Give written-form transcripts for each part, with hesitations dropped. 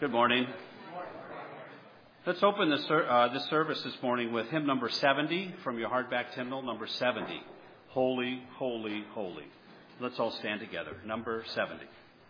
Good morning. Let's open this service this morning with hymn number 70 from your hardback hymnal, number 70. Holy, holy, holy. Let's all stand together. Number 70.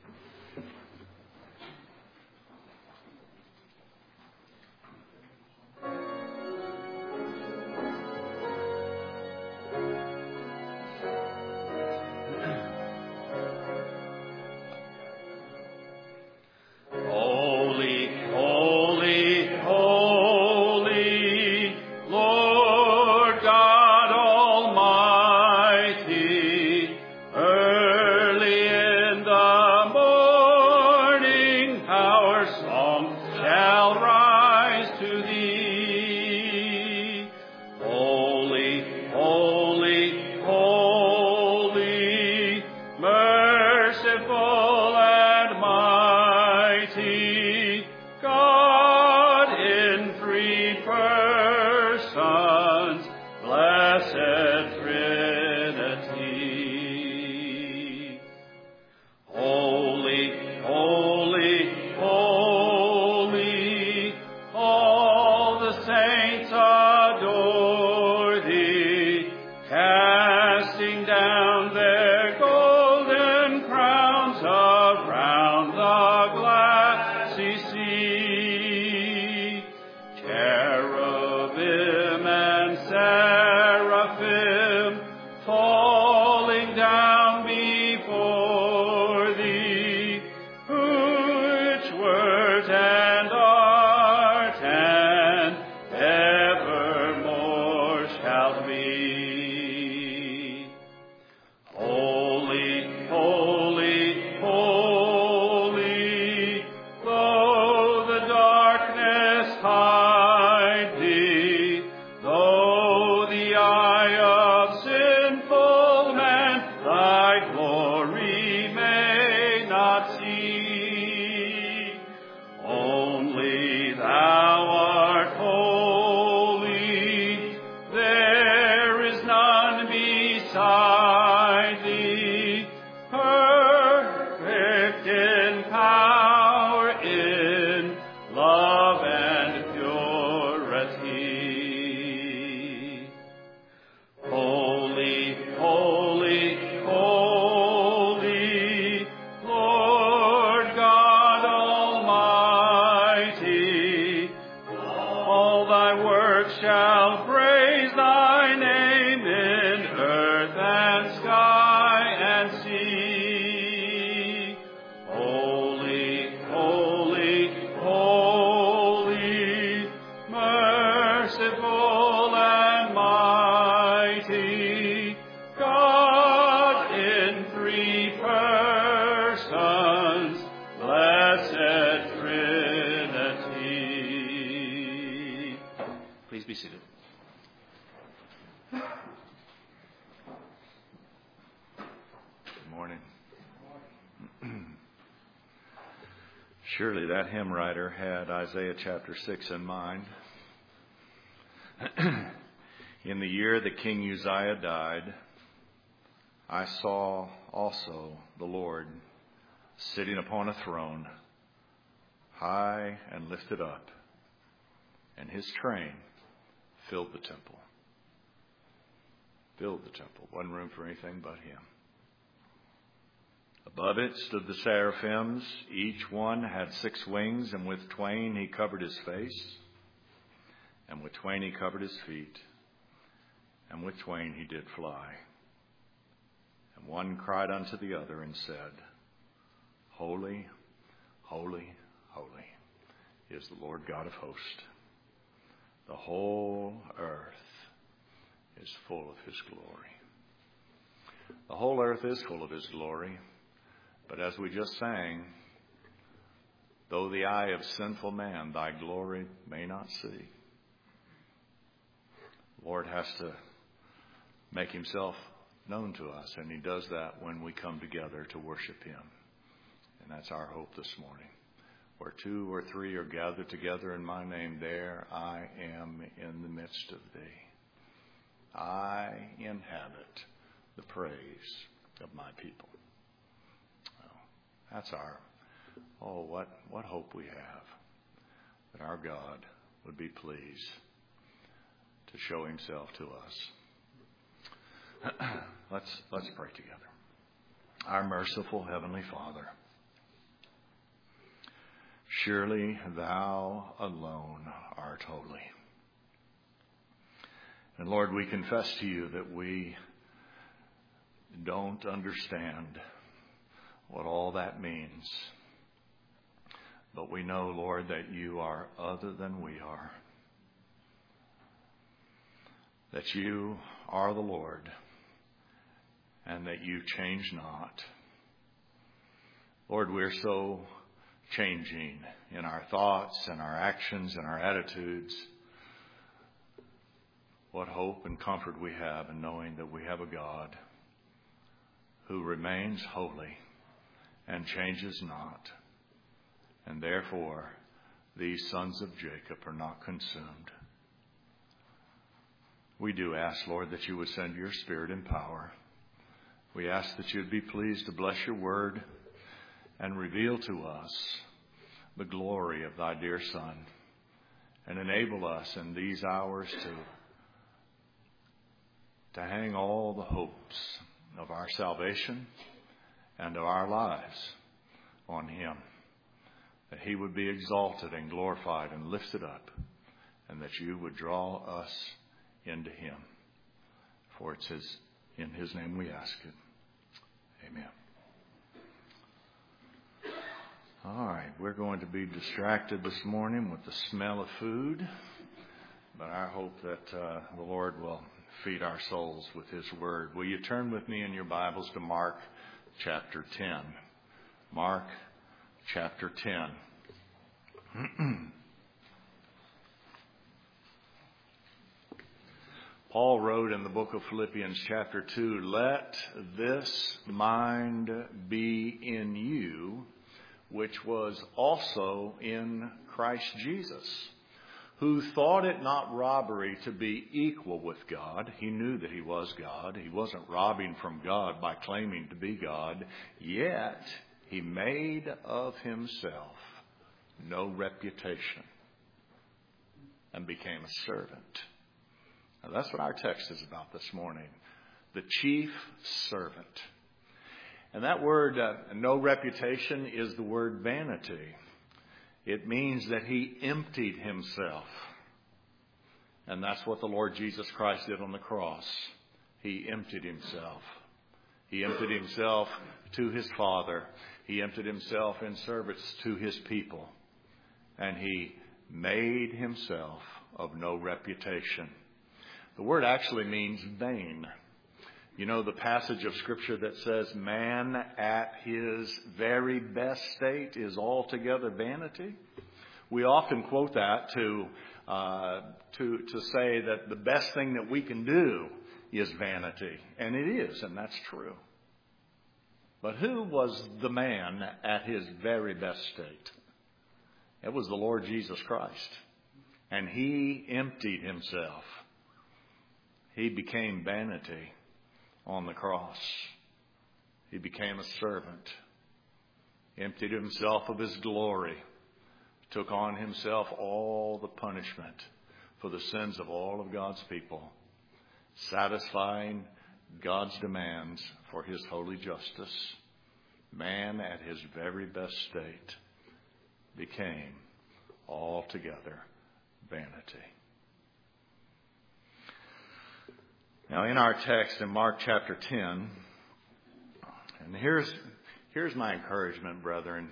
Surely that hymn writer had Isaiah chapter 6 in mind. In the year that King Uzziah died, I saw also the Lord sitting upon a throne, high and lifted up, and his train filled the temple. Filled the temple. Wasn't room for anything but him. Above it stood the seraphims. Each one had 6 wings, and with twain he covered his face, and with twain he covered his feet, and with twain he did fly. And one cried unto the other and said, Holy, holy, holy is the Lord God of hosts. The whole earth is full of his glory. The whole earth is full of his glory. But as we just sang, though the eye of sinful man thy glory may not see, the Lord has to make himself known to us, and he does that when we come together to worship him. And that's our hope this morning. Where 2 or 3 are gathered together in my name, there I am in the midst of thee. I inhabit the praise of my people. That's our Oh, what hope we have that our God would be pleased to show himself to us. Let's pray together. Our merciful Heavenly Father, surely thou alone art holy. And Lord, we confess to you that we don't understand what all that means. But we know, Lord, that you are other than we are. That you are the Lord and that you change not. Lord, we're so changing in our thoughts and our actions and our attitudes. What hope and comfort we have in knowing that we have a God who remains holy and changes not. And therefore, these sons of Jacob are not consumed. We do ask, Lord, that you would send your Spirit in power. We ask that you would be pleased to bless your word and reveal to us the glory of thy dear Son, and enable us in these hours to hang all the hopes of our salvation and of our lives on him, that he would be exalted and glorified and lifted up, and that you would draw us into him. For it's in his name we ask it. Amen. All right, we're going to be distracted this morning with the smell of food, but I hope that the Lord will feed our souls with his word. Will you turn with me in your Bibles to Mark chapter 10? Mark chapter 10. Paul wrote in the book of Philippians chapter 2, "Let this mind be in you, which was also in Christ Jesus, who thought it not robbery to be equal with God." He knew that he was God. He wasn't robbing from God by claiming to be God. Yet he made of himself no reputation and became a servant. Now, that's what our text is about this morning. The chief servant. And that word, no reputation, is the word vanity. It means that he emptied himself. And that's what the Lord Jesus Christ did on the cross. He emptied himself. He emptied himself to his Father. He emptied himself in service to his people. And he made himself of no reputation. The word actually means vain. You know the passage of Scripture that says man at his very best state is altogether vanity? We often quote that to say that the best thing that we can do is vanity. And it is, and that's true. But who was the man at his very best state? It was the Lord Jesus Christ. And he emptied himself. He became vanity on the cross. He became a servant, emptied himself of his glory, took on himself all the punishment for the sins of all of God's people, satisfying God's demands for his holy justice. Man at his very best state became altogether vanity. Now, in our text in Mark chapter 10, and here's my encouragement, brethren.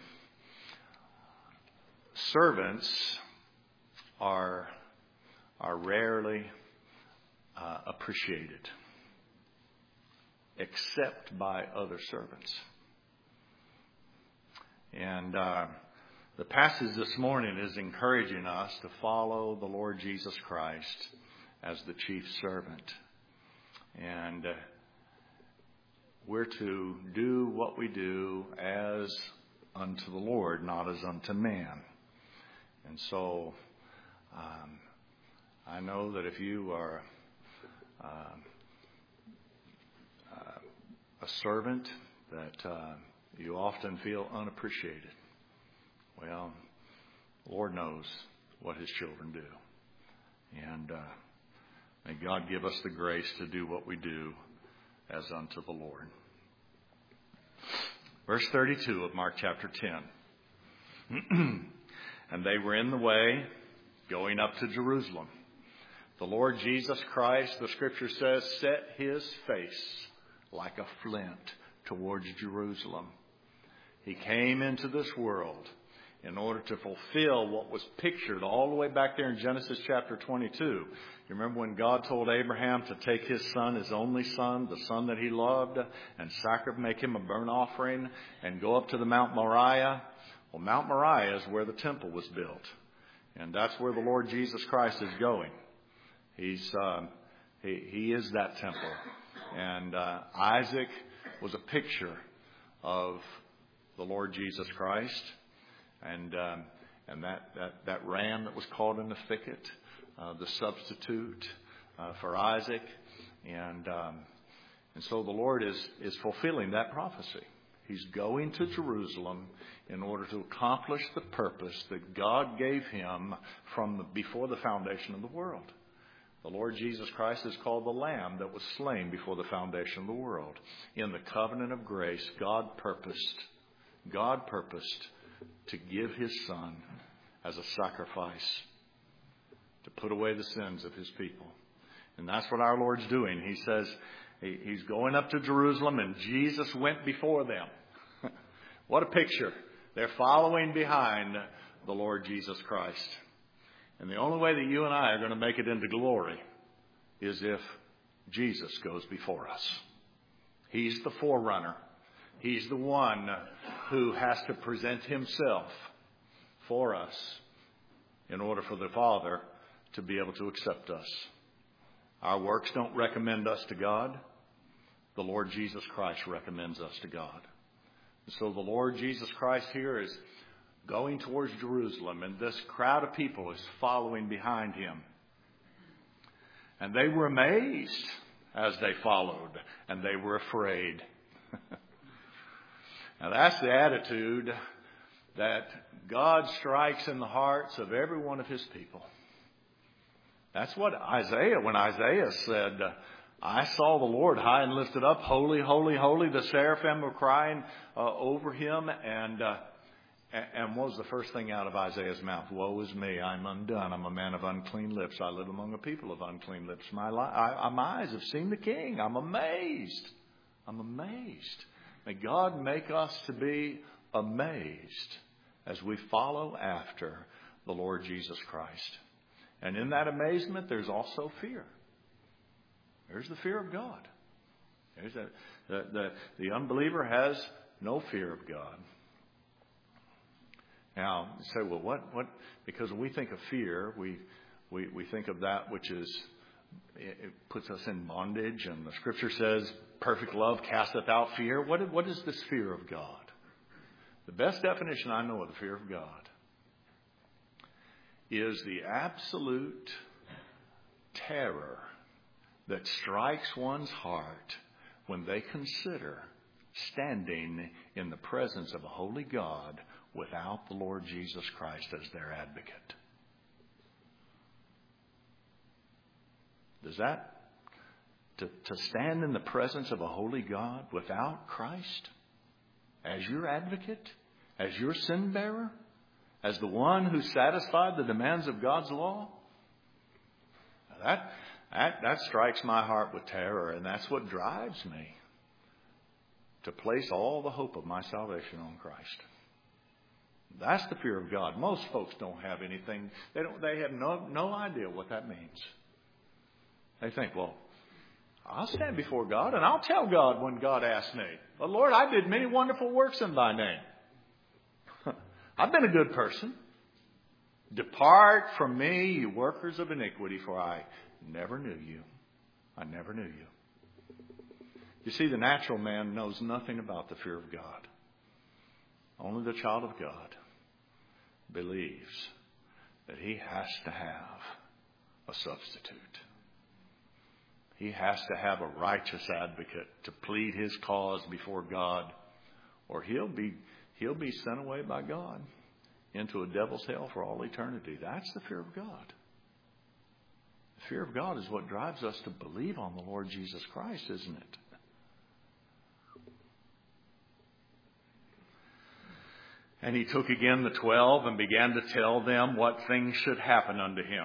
Servants are rarely appreciated, except by other servants. And the passage this morning is encouraging us to follow the Lord Jesus Christ as the chief servant. And we're to do what we do as unto the Lord, not as unto man. And so I know that if you are a servant, that you often feel unappreciated. Well, the Lord knows what His children do. And may God give us the grace to do what we do as unto the Lord. Verse 32 of Mark chapter 10. And they were in the way going up to Jerusalem. The Lord Jesus Christ, the Scripture says, set His face like a flint towards Jerusalem. He came into this world in order to fulfill what was pictured all the way back there in Genesis chapter 22. You remember when God told Abraham to take his son, his only son, the son that he loved, and make him a burnt offering and go up to the Mount Moriah? Well, Mount Moriah is where the temple was built. And that's where the Lord Jesus Christ is going. He is that temple. And Isaac was a picture of the Lord Jesus Christ. And that ram that was caught in the thicket, the substitute for Isaac. And so the Lord is fulfilling that prophecy. He's going to Jerusalem in order to accomplish the purpose that God gave Him from before the foundation of the world. The Lord Jesus Christ is called the Lamb that was slain before the foundation of the world. In the covenant of grace, God purposed to give His Son as a sacrifice to put away the sins of His people. And that's what our Lord's doing. He says He's going up to Jerusalem, and Jesus went before them. What a picture. They're following behind the Lord Jesus Christ. And the only way that you and I are going to make it into glory is if Jesus goes before us. He's the forerunner. He's the one who has to present Himself for us in order for the Father to be able to accept us. Our works don't recommend us to God. The Lord Jesus Christ recommends us to God. And so the Lord Jesus Christ here is going towards Jerusalem, and this crowd of people is following behind Him. And they were amazed as they followed, and they were afraid. Now that's the attitude that God strikes in the hearts of every one of His people. That's what when Isaiah said, I saw the Lord high and lifted up, holy, holy, holy. The seraphim were crying over Him. And what was the first thing out of Isaiah's mouth? Woe is me, I'm undone. I'm a man of unclean lips. I live among a people of unclean lips. My eyes have seen the King. I'm amazed. I'm amazed. May God make us to be amazed as we follow after the Lord Jesus Christ. And in that amazement, there's also fear. There's the fear of God. The unbeliever has no fear of God. Now, you say, well, what? Because when we think of fear, we think of that which is, it puts us in bondage. And the Scripture says, perfect love casteth out fear. What is this fear of God? The best definition I know of the fear of God is the absolute terror that strikes one's heart when they consider standing in the presence of a holy God without the Lord Jesus Christ as their advocate. Does that, to stand in the presence of a holy God without Christ as your advocate, as your sin bearer, as the one who satisfied the demands of God's law? That strikes my heart with terror, and that's what drives me to place all the hope of my salvation on Christ. That's the fear of God. Most folks don't have anything. They have no idea what that means. They think, well, I'll stand before God and I'll tell God when God asks me, well, Lord, I did many wonderful works in thy name. I've been a good person. Depart from me, you workers of iniquity, for I never knew you. I never knew you. You see, the natural man knows nothing about the fear of God. Only the child of God believes that he has to have a substitute. He has to have a righteous advocate to plead his cause before God, or he'll be sent away by God. into a devil's hell for all eternity. That's the fear of God. The fear of God is what drives us to believe on the Lord Jesus Christ, isn't it? And he took again the 12 and began to tell them what things should happen unto him.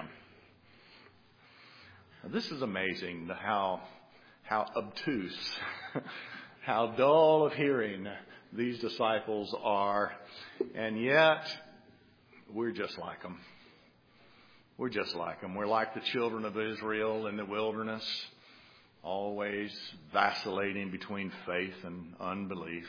Now, this is amazing how obtuse, how dull of hearing these disciples are. And yet, we're just like them. We're just like them. We're like the children of Israel in the wilderness, always vacillating between faith and unbelief.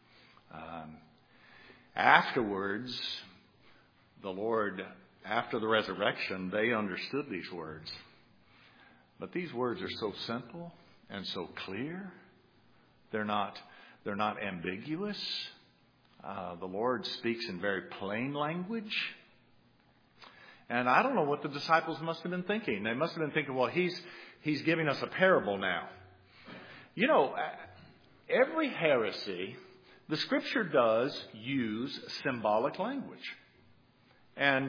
Afterwards, the Lord, after the resurrection, they understood these words. But these words are so simple and so clear. They're not ambiguous. The Lord speaks in very plain language. And I don't know what the disciples must have been thinking. They must have been thinking, well, he's giving us a parable now. You know, every heresy, the Scripture does use symbolic language. And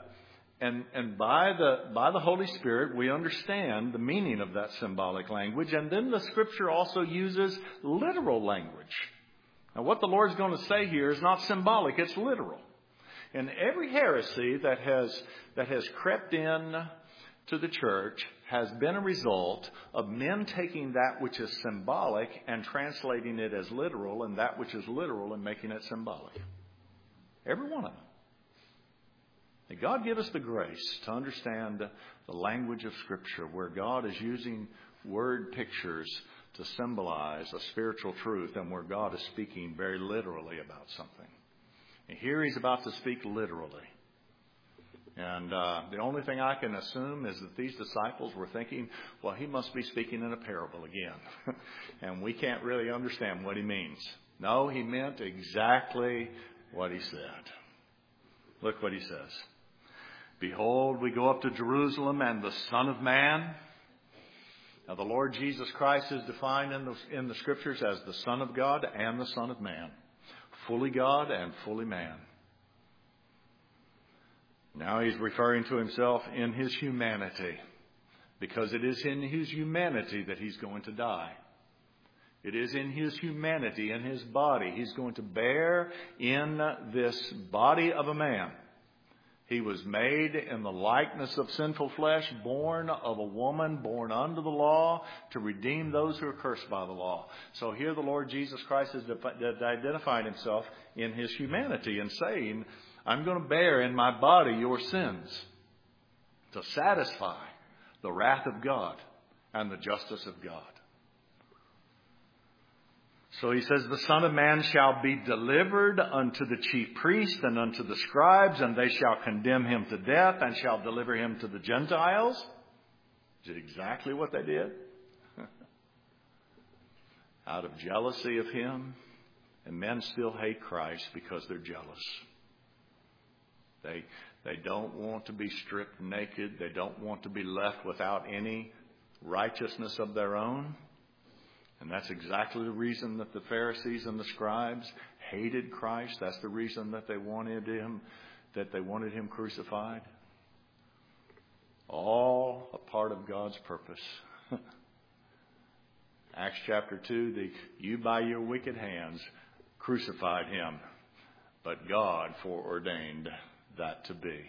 by the Holy Spirit, we understand the meaning of that symbolic language. And then the Scripture also uses literal language. Now, what the Lord's going to say here is not symbolic, it's literal. And every heresy that has crept in to the church has been a result of men taking that which is symbolic and translating it as literal, and that which is literal and making it symbolic. Every one of them. May God give us the grace to understand the language of Scripture, where God is using word pictures to symbolize a spiritual truth, and where God is speaking very literally about something. And here he's about to speak literally. And the only thing I can assume is that these disciples were thinking, well, he must be speaking in a parable again. And we can't really understand what he means. No, he meant exactly what he said. Look what he says. Behold, we go up to Jerusalem, and the Son of Man. Now, the Lord Jesus Christ is defined in the Scriptures as the Son of God and the Son of Man. Fully God and fully man. Now he's referring to himself in his humanity, because it is in his humanity that he's going to die. It is in his humanity, in his body. He's going to bear in this body of a man. He was made in the likeness of sinful flesh, born of a woman, born under the law, to redeem those who are cursed by the law. So here the Lord Jesus Christ has identified himself in his humanity and saying, I'm going to bear in my body your sins to satisfy the wrath of God and the justice of God. So he says, the Son of Man shall be delivered unto the chief priests and unto the scribes, and they shall condemn him to death and shall deliver him to the Gentiles. Is it exactly what they did? Out of jealousy of him. And men still hate Christ because they're jealous. They don't want to be stripped naked. They don't want to be left without any righteousness of their own. And that's exactly the reason that the Pharisees and the scribes hated Christ. That's the reason that they wanted him crucified. All a part of God's purpose. Acts chapter 2, you by your wicked hands crucified him, but God foreordained that to be.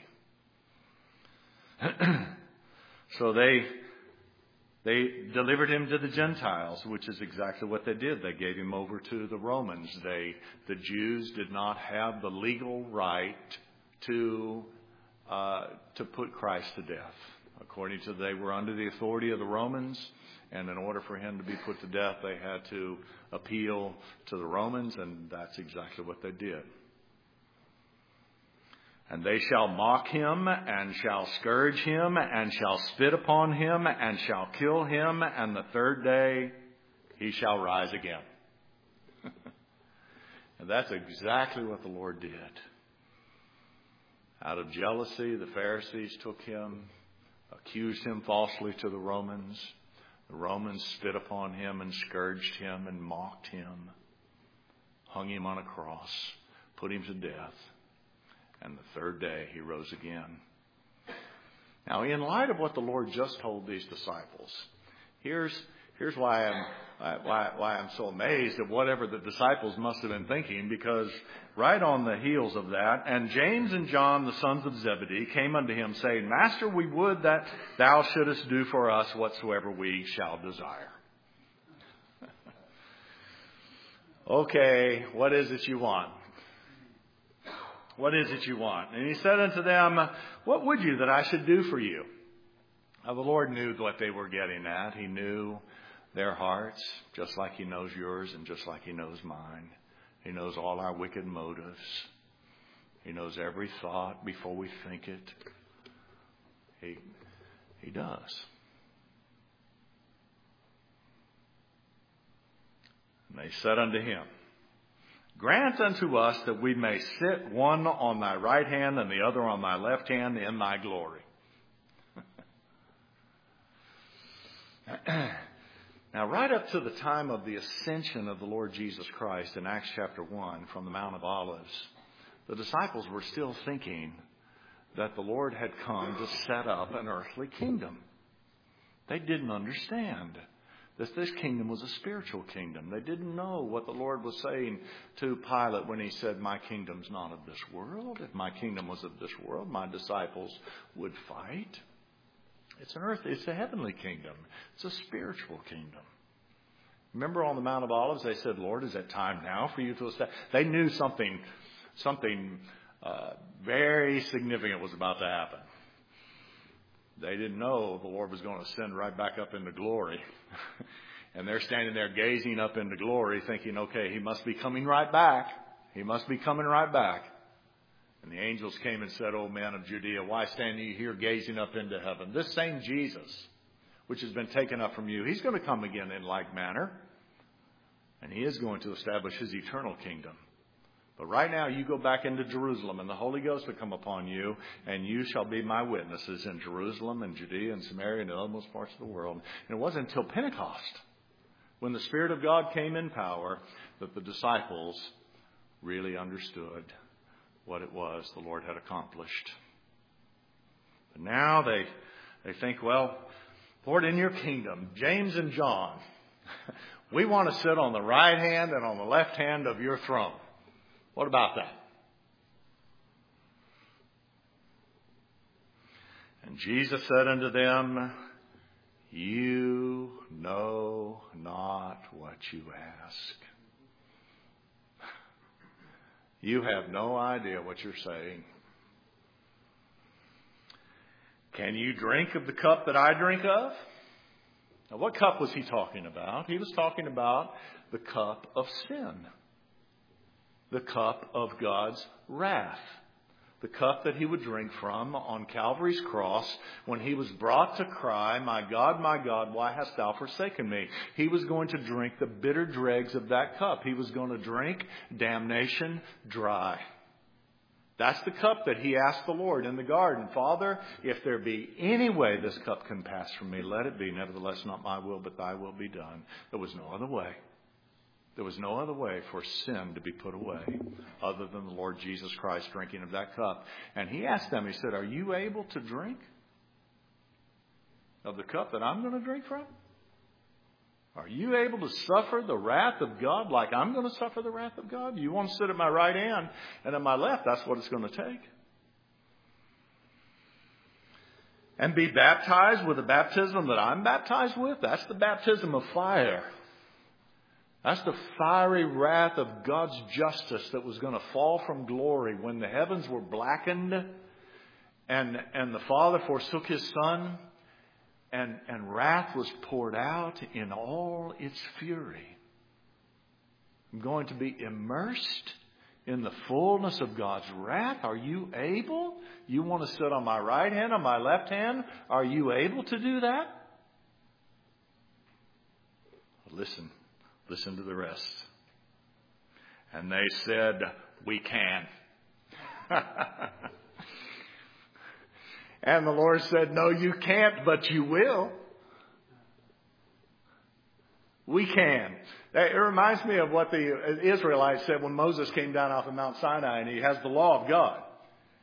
So they delivered him to the Gentiles, which is exactly what they did. They gave him over to the Romans. The Jews did not have the legal right to put Christ to death. According to they were under the authority of the Romans, and in order for him to be put to death, they had to appeal to the Romans, and that's exactly what they did. And they shall mock him, and shall scourge him, and shall spit upon him, and shall kill him, and the third day he shall rise again. And that's exactly what the Lord did. Out of jealousy, the Pharisees took him, accused him falsely to the Romans. The Romans spit upon him and scourged him and mocked him, hung him on a cross, put him to death. And the third day he rose again. Now, in light of what the Lord just told these disciples, here's why I'm so amazed at whatever the disciples must have been thinking, because right on the heels of that, and James and John, the sons of Zebedee, came unto him, saying, Master, we would that thou shouldest do for us whatsoever we shall desire. Okay, what is it you want? What is it you want? And he said unto them, What would you that I should do for you? Now the Lord knew what they were getting at. He knew their hearts, just like he knows yours and just like he knows mine. He knows all our wicked motives. He knows every thought before we think it. He does. And they said unto him, Grant unto us that we may sit one on thy right hand and the other on thy left hand in thy glory. Now, right up to the time of the ascension of the Lord Jesus Christ in Acts chapter 1 from the Mount of Olives, the disciples were still thinking that the Lord had come to set up an earthly kingdom. They didn't understand that this kingdom was a spiritual kingdom. They didn't know what the Lord was saying to Pilate when he said, My kingdom's not of this world. If my kingdom was of this world, my disciples would fight. It's a heavenly kingdom. It's a spiritual kingdom. Remember on the Mount of Olives, they said, Lord, is it time now for you to establish? They knew something very significant was about to happen. They didn't know the Lord was going to ascend right back up into glory. And they're standing there gazing up into glory thinking, okay, he must be coming right back. He must be coming right back. And the angels came and said, O men of Judea, why stand ye here gazing up into heaven? This same Jesus, which has been taken up from you, he's going to come again in like manner. And he is going to establish his eternal kingdom. But right now you go back into Jerusalem and the Holy Ghost will come upon you and you shall be my witnesses in Jerusalem and Judea and Samaria and the uttermost parts of the world. And it wasn't until Pentecost, when the Spirit of God came in power, that the disciples really understood what it was the Lord had accomplished. But now they think, well, Lord, in your kingdom, James and John, we want to sit on the right hand and on the left hand of your throne. What about that? And Jesus said unto them, You know not what you ask. You have no idea what you're saying. Can you drink of the cup that I drink of? Now, what cup was he talking about? He was talking about the cup of sin. The cup of God's wrath. The cup that he would drink from on Calvary's cross when he was brought to cry, my God, why hast thou forsaken me? He was going to drink the bitter dregs of that cup. He was going to drink damnation dry. That's the cup that he asked the Lord in the garden. Father, if there be any way this cup can pass from me, let it be. Nevertheless, not my will, but thy will be done. There was no other way. There was no other way for sin to be put away other than the Lord Jesus Christ drinking of that cup. And he asked them, he said, are you able to drink of the cup that I'm going to drink from? Are you able to suffer the wrath of God like I'm going to suffer the wrath of God? You want to sit at my right hand and at my left, that's what it's going to take. And be baptized with the baptism that I'm baptized with? That's the baptism of fire. That's the fiery wrath of God's justice that was going to fall from glory when the heavens were blackened and the Father forsook his Son and wrath was poured out in all its fury. I'm going to be immersed in the fullness of God's wrath. Are you able? You want to sit on my right hand, on my left hand? Are you able to do that? Listen to the rest. And they said, we can. And the Lord said, no, you can't, but you will. We can. It reminds me of what the Israelites said when Moses came down off of Mount Sinai and he has the law of God.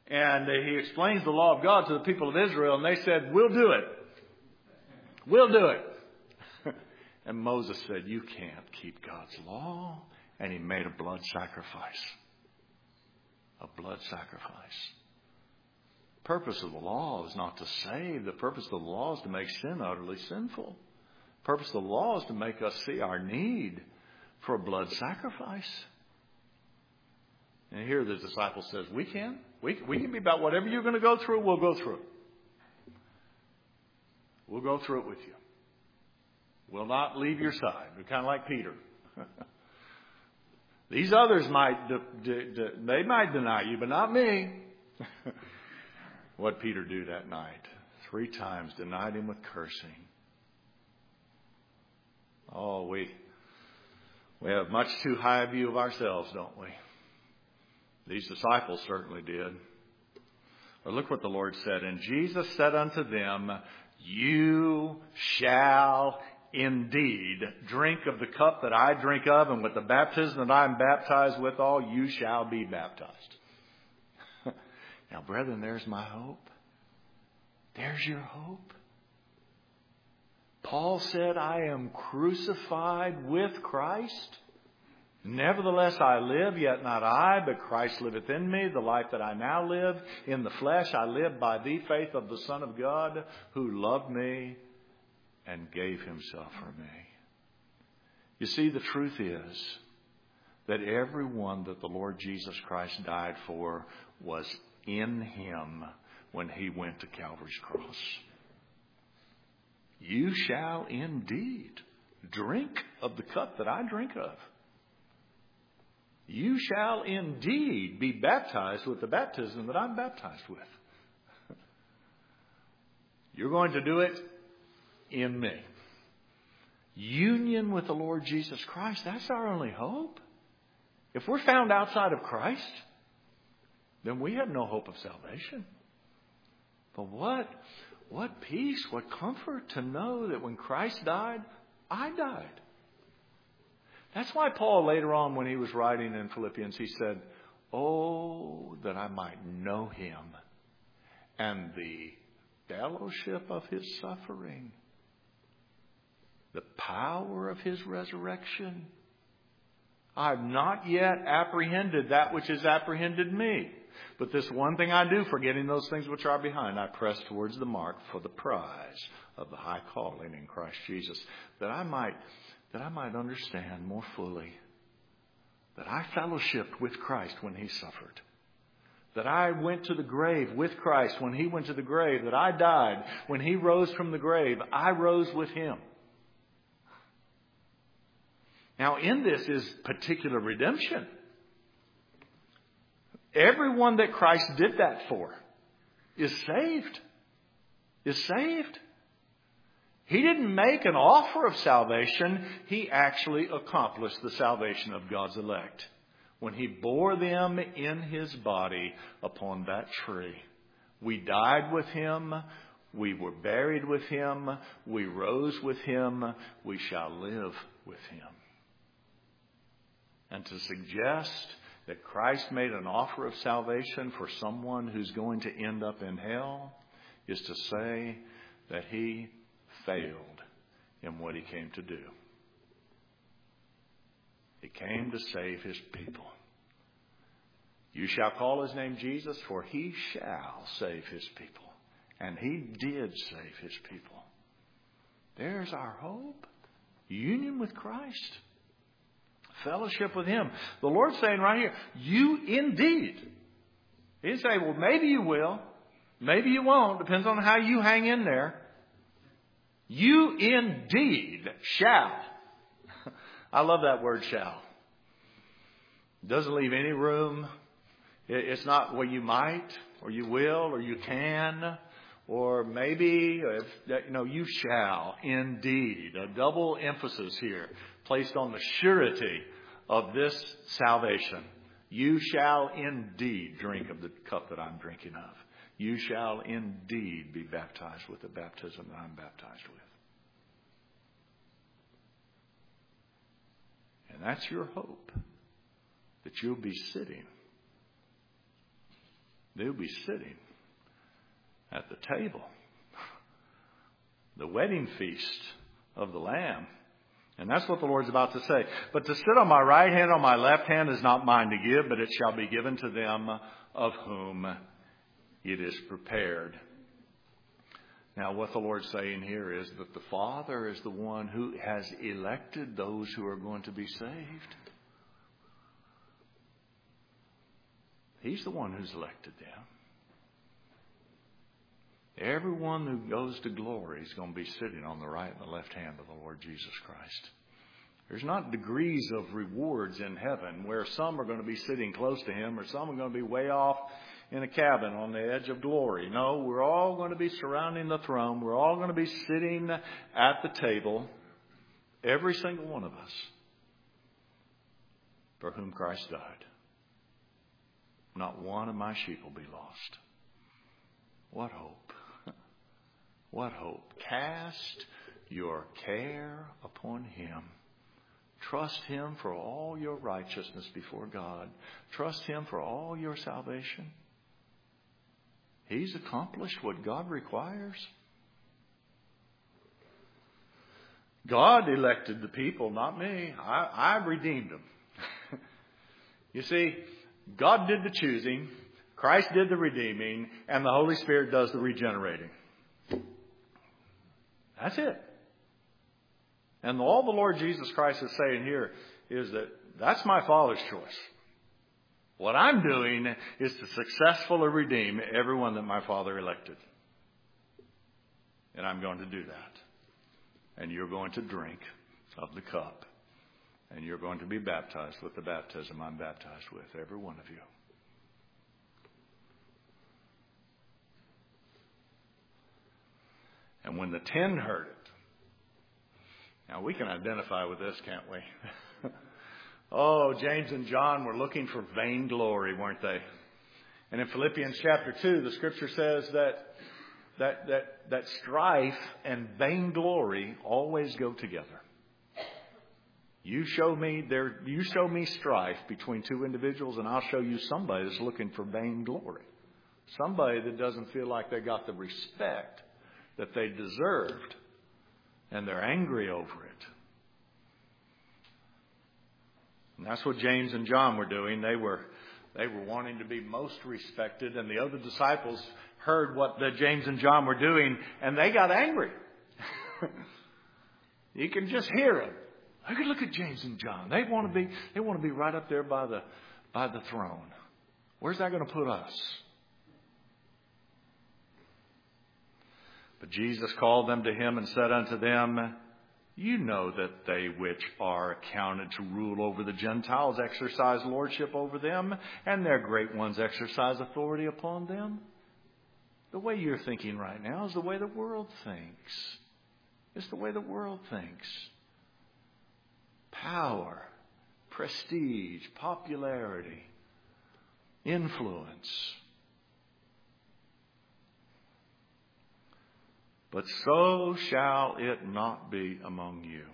And he explains the law of God to the people of Israel, and they said, "We'll do it. We'll do it." And Moses said, "You can't keep God's law." And he made a blood sacrifice. A blood sacrifice. The purpose of the law is not to save. The purpose of the law is to make sin utterly sinful. The purpose of the law is to make us see our need for a blood sacrifice. And here the disciple says, we can be about whatever you're going to go through, we'll go through it. We'll go through it with you. We'll not leave your side. We're kind of like Peter. These others might deny you, but not me. What did Peter do that night? 3 times denied him with cursing. Oh, we have much too high a view of ourselves, don't we? These disciples certainly did. But look what the Lord said. And Jesus said unto them, "You shall indeed drink of the cup that I drink of, and with the baptism that I am baptized withal, you shall be baptized." Now, brethren, there's my hope. There's your hope. Paul said, "I am crucified with Christ. Nevertheless I live, yet not I, but Christ liveth in me. The life that I now live in the flesh, I live by the faith of the Son of God, who loved me and gave himself for me." You see, the truth is that everyone that the Lord Jesus Christ died for was in him when he went to Calvary's cross. You shall indeed drink of the cup that I drink of. You shall indeed be baptized with the baptism that I'm baptized with. You're going to do it in me. Union with the Lord Jesus Christ, that's our only hope. If we're found outside of Christ, then we have no hope of salvation. But what peace, what comfort to know that when Christ died, I died. That's why Paul later on, when he was writing in Philippians, he said, "Oh, that I might know him and the fellowship of his suffering, the power of his resurrection. I have not yet apprehended that which has apprehended me. But this one thing I do, forgetting those things which are behind, I press towards the mark for the prize of the high calling in Christ Jesus, that I might understand more fully that I fellowshiped with Christ when he suffered, that I went to the grave with Christ when he went to the grave, that I died when he rose from the grave, I rose with him." Now, in this is particular redemption. Everyone that Christ did that for is saved. Is saved. He didn't make an offer of salvation. He actually accomplished the salvation of God's elect when he bore them in his body upon that tree. We died with him. We were buried with him. We rose with him. We shall live with him. And to suggest that Christ made an offer of salvation for someone who's going to end up in hell is to say that he failed in what he came to do. He came to save his people. You shall call his name Jesus, for he shall save his people. And he did save his people. There's our hope. Union with Christ. Fellowship with him. The Lord's saying right here, you indeed. He didn't say, well, maybe you will. Maybe you won't. Depends on how you hang in there. You indeed shall. I love that word shall. It doesn't leave any room. It's not, well, you might, or you will, or you can, or maybe, you shall indeed. A double emphasis here placed on the surety of this salvation. You shall indeed drink of the cup that I'm drinking of. You shall indeed be baptized with the baptism that I'm baptized with. And that's your hope, that you'll be sitting They'll be sitting at the table, the wedding feast of the Lamb. And that's what the Lord's about to say. But to sit on my right hand, on my left hand is not mine to give, but it shall be given to them of whom it is prepared. Now, what the Lord's saying here is that the Father is the one who has elected those who are going to be saved. He's the one who's elected them. Everyone who goes to glory is going to be sitting on the right and the left hand of the Lord Jesus Christ. There's not degrees of rewards in heaven where some are going to be sitting close to Him or some are going to be way off in a cabin on the edge of glory. No, we're all going to be surrounding the throne. We're all going to be sitting at the table, every single one of us, for whom Christ died. Not one of my sheep will be lost. What hope. What hope. Cast your care upon Him. Trust Him for all your righteousness before God. Trust Him for all your salvation. He's accomplished what God requires. God elected the people, not me. I redeemed them. You see, God did the choosing, Christ did the redeeming, and the Holy Spirit does the regenerating. That's it. And all the Lord Jesus Christ is saying here is that that's my Father's choice. What I'm doing is to successfully redeem everyone that my Father elected. And I'm going to do that. And you're going to drink of the cup. And you're going to be baptized with the baptism I'm baptized with, every one of you. And when the 10 heard it, now we can identify with this, can't we? Oh, James and John were looking for vainglory, weren't they? And in Philippians chapter 2, the scripture says that strife and vainglory always go together. You show me strife between two individuals, and I'll show you somebody that's looking for vainglory. Somebody that doesn't feel like they got the respect that they deserved, and they're angry over it. And that's what James and John were doing. They were wanting to be most respected, and the other disciples heard what James and John were doing, and they got angry. You can just hear them. Look at James and John. They want to be right up there by the throne. Where's that going to put us? But Jesus called them to Him and said unto them, You know that they which are accounted to rule over the Gentiles exercise lordship over them, and their great ones exercise authority upon them. The way you're thinking right now is the way the world thinks. It's the way the world thinks. Power, prestige, popularity, influence. But so shall it not be among you.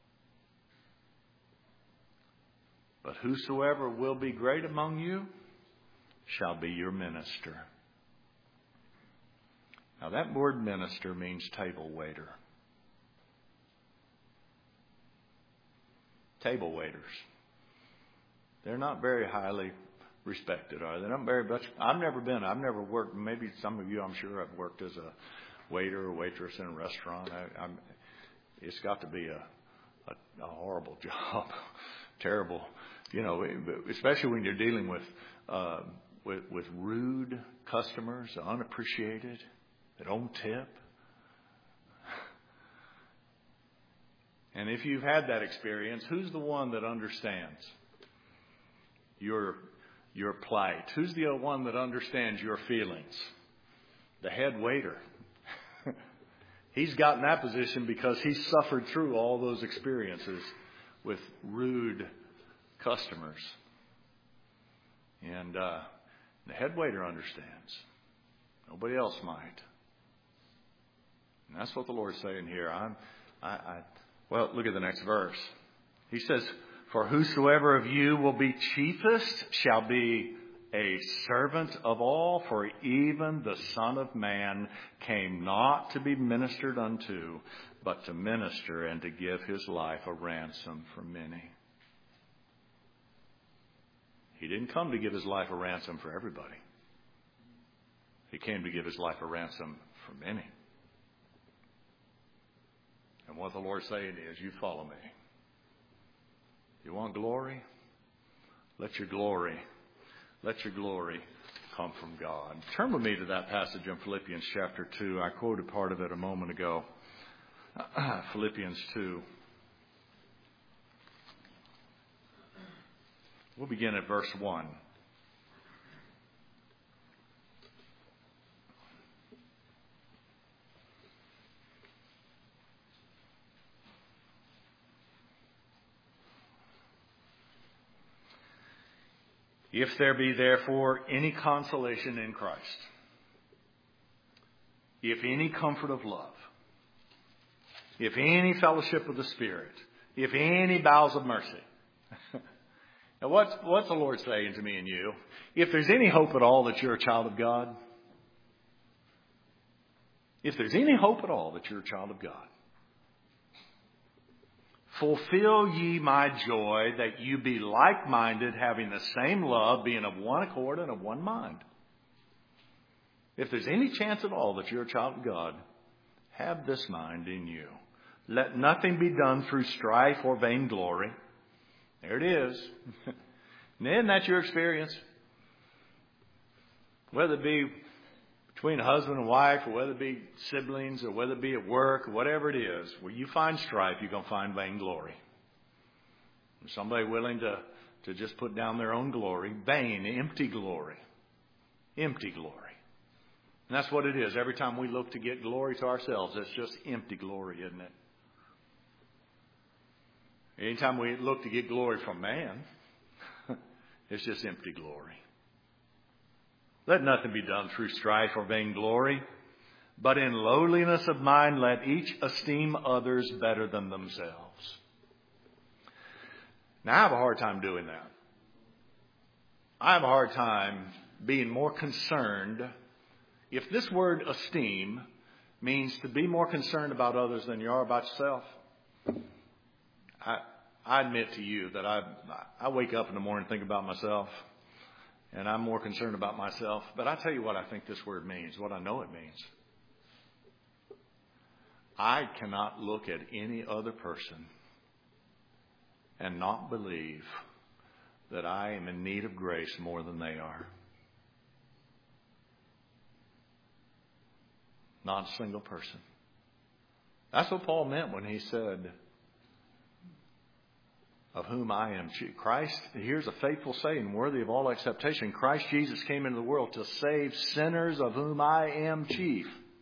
But whosoever will be great among you shall be your minister. Now that word minister means table waiter. Table waiters. They're not very highly respected, are they? Not very much. I've never worked. Maybe some of you, I'm sure, have worked as a waiter or waitress in a restaurant. It's got to be a horrible job, terrible. You know, especially when you're dealing with rude customers, unappreciated, that don't tip. And if you've had that experience, who's the one that understands your plight? Who's the one that understands your feelings? The head waiter. He's gotten that position because he's suffered through all those experiences with rude customers. And the head waiter understands. Nobody else might. And that's what the Lord's saying here. Well, look at the next verse. He says, For whosoever of you will be chiefest shall be a servant of all, for even the Son of Man came not to be ministered unto, but to minister and to give his life a ransom for many. He didn't come to give his life a ransom for everybody. He came to give his life a ransom for many. And what the Lord's saying is, you follow me. You want glory? Let your glory come from God. Turn with me to that passage in Philippians chapter 2. I quoted part of it a moment ago. Philippians 2. We'll begin at verse 1. If there be therefore any consolation in Christ, if any comfort of love, if any fellowship of the Spirit, if any bowels of mercy. Now what's the Lord saying to me and you? If there's any hope at all that you're a child of God, if there's any hope at all that you're a child of God, fulfill ye my joy, that you be like-minded, having the same love, being of one accord and of one mind. If there's any chance at all that you're a child of God, have this mind in you. Let nothing be done through strife or vainglory. There it is. And isn't that your experience? Whether it be between husband and wife, or whether it be siblings, or whether it be at work, or whatever it is, where you find strife, you're going to find vainglory. Somebody willing to just put down their own glory, vain, empty glory. Empty glory. And that's what it is. Every time we look to get glory to ourselves, it's just empty glory, isn't it? Anytime we look to get glory from man, it's just empty glory. Let nothing be done through strife or vainglory, but in lowliness of mind let each esteem others better than themselves. Now I have a hard time doing that. I have a hard time being more concerned. If this word esteem means to be more concerned about others than you are about yourself, I admit to you that I wake up in the morning and think about myself. And I'm more concerned about myself. But I tell you what I think this word means, what I know it means. I cannot look at any other person and not believe that I am in need of grace more than they are. Not a single person. That's what Paul meant when he said, of whom I am chief. Christ, here's a faithful saying, worthy of all acceptation. Christ Jesus came into the world to save sinners, of whom I am chief.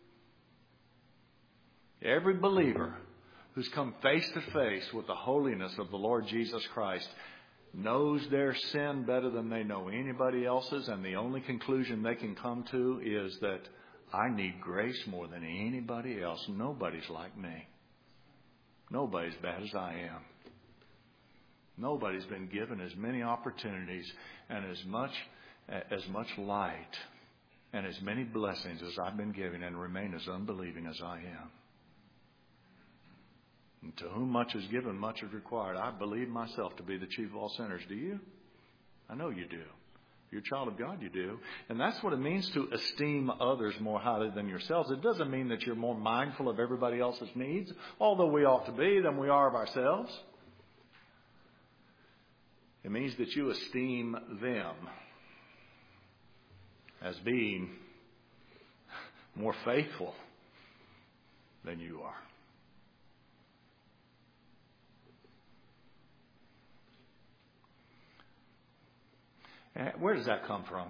Every believer who's come face to face with the holiness of the Lord Jesus Christ knows their sin better than they know anybody else's, and the only conclusion they can come to is that I need grace more than anybody else. Nobody's like me. Nobody's bad as I am. Nobody's been given as many opportunities and as much light and as many blessings as I've been given, and remain as unbelieving as I am. And to whom much is given, much is required. I believe myself to be the chief of all sinners. Do you? I know you do. If you're a child of God, you do. And that's what it means to esteem others more highly than yourselves. It doesn't mean that you're more mindful of everybody else's needs, although we ought to be, than we are of ourselves. It means that you esteem them as being more faithful than you are. And where does that come from?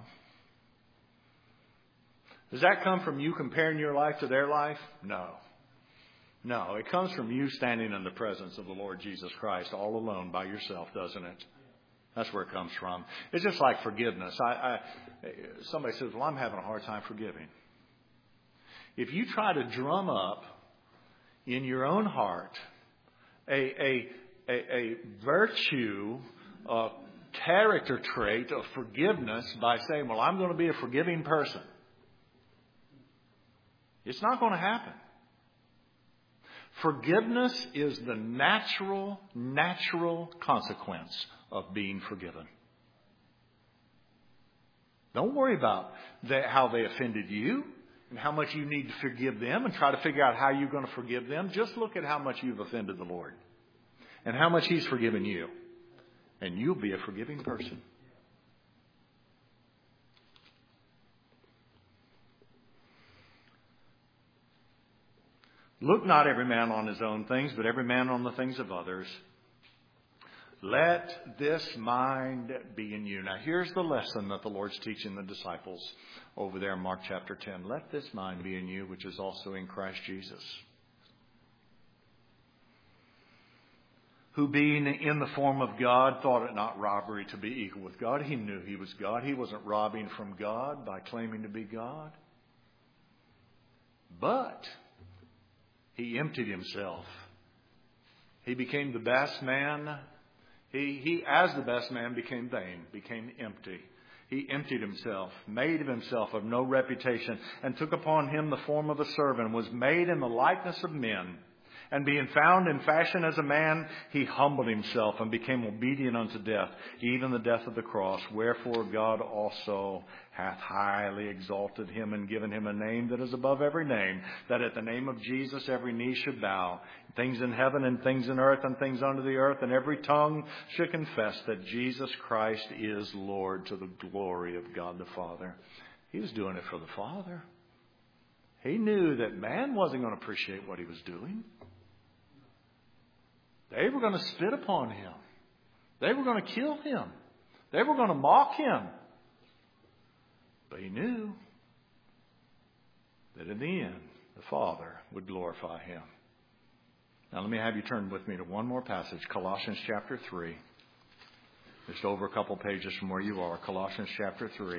Does that come from you comparing your life to their life? No. No, it comes from you standing in the presence of the Lord Jesus Christ all alone by yourself, doesn't it? That's where it comes from. It's just like forgiveness. Somebody says, well, I'm having a hard time forgiving. If you try to drum up in your own heart a virtue character trait of forgiveness by saying, well, I'm going to be a forgiving person. It's not going to happen. Forgiveness is the natural consequence of being forgiven. Don't worry about how they offended you and how much you need to forgive them and try to figure out how you're going to forgive them. Just look at how much you've offended the Lord and how much He's forgiven you. And you'll be a forgiving person. Look not every man on his own things, but every man on the things of others. Let this mind be in you. Now here's the lesson that the Lord's teaching the disciples over there in Mark chapter 10. Let this mind be in you, which is also in Christ Jesus. Who being in the form of God, thought it not robbery to be equal with God. He knew He was God. He wasn't robbing from God by claiming to be God. But He emptied Himself. He became the best man. He, as the best man, became vain, became empty. He emptied Himself, made of Himself of no reputation, and took upon Him the form of a servant, was made in the likeness of men. And being found in fashion as a man, He humbled Himself and became obedient unto death, even the death of the cross. Wherefore God also hath highly exalted Him and given Him a name that is above every name, that at the name of Jesus every knee should bow, things in heaven and things in earth and things under the earth, and every tongue should confess that Jesus Christ is Lord, to the glory of God the Father. He was doing it for the Father. He knew that man wasn't going to appreciate what He was doing. They were going to spit upon Him. They were going to kill Him. They were going to mock Him. But He knew that in the end, the Father would glorify Him. Now let me have you turn with me to one more passage, Colossians chapter 3. Just over a couple pages from where you are, Colossians chapter 3.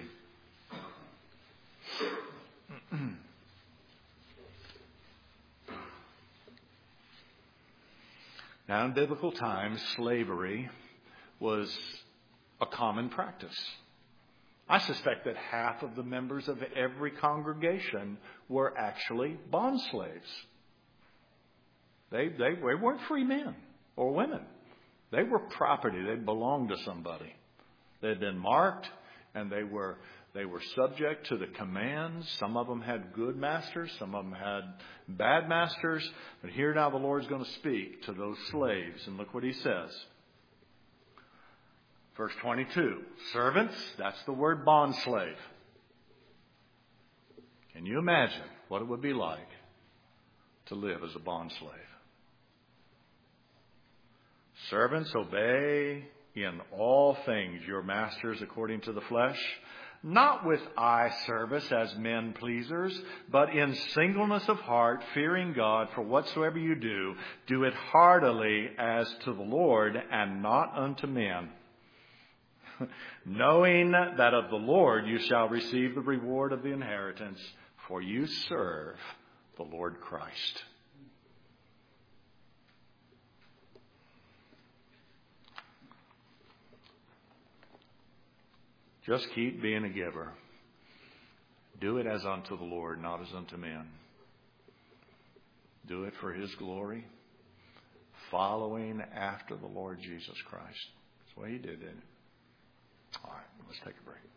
Now, in biblical times, slavery was a common practice. I suspect that half of the members of every congregation were actually bond slaves. They weren't free men or women. They were property. They belonged to somebody. They had been marked, and they were subject to the commands. Some of them had good masters. Some of them had bad masters. But here now the Lord's going to speak to those slaves. And look what He says. Verse 22. Servants, that's the word bond slave. Can you imagine what it would be like to live as a bond slave? Servants, obey in all things your masters according to the flesh, not with eye service as men pleasers, but in singleness of heart, fearing God. For whatsoever you do, do it heartily as to the Lord and not unto men, knowing that of the Lord you shall receive the reward of the inheritance, for you serve the Lord Christ. Just keep being a giver. Do it as unto the Lord, not as unto men. Do it for His glory, following after the Lord Jesus Christ. That's what He did, didn't He? All right, let's take a break.